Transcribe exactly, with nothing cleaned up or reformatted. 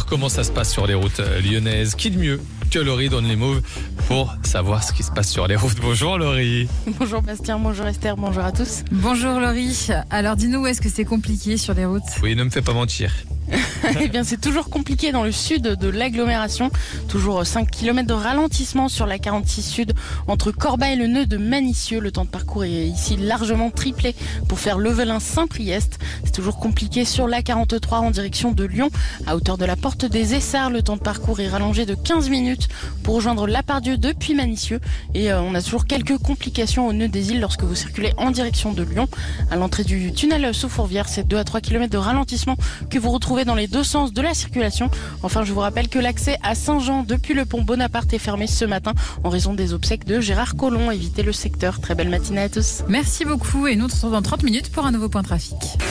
comment ça se passe sur les routes lyonnaises. Qui de mieux que Laurie donne les moves pour savoir ce qui se passe sur les routes. Bonjour Laurie. Bonjour Bastien, bonjour Esther, bonjour à tous. Bonjour Laurie. Alors dis-nous, où est-ce que c'est compliqué sur les routes ? Oui, ne me fais pas mentir. Eh bien, c'est toujours compliqué dans le sud de l'agglomération. Toujours cinq kilomètres de ralentissement sur la quarante-six sud entre Corba et le nœud de Manicieux. Le temps de parcours est ici largement triplé pour faire Levelin-Saint-Priest. C'est toujours compliqué sur la quarante-trois en direction de Lyon. À hauteur de la porte des Essarts, le temps de parcours est rallongé de quinze minutes pour rejoindre Lapardieu depuis Manicieux. Et euh, on a toujours quelques complications au nœud des îles lorsque vous circulez en direction de Lyon. À l'entrée du tunnel sous Fourvière, c'est deux à trois kilomètres de ralentissement que vous retrouvez dans les deux sens de la circulation. Enfin, je vous rappelle que l'accès à Saint-Jean depuis le pont Bonaparte est fermé ce matin en raison des obsèques de Gérard Collomb. Évitez le secteur. Très belle matinée à tous. Merci beaucoup et nous on se retrouve dans trente minutes pour un nouveau point trafic.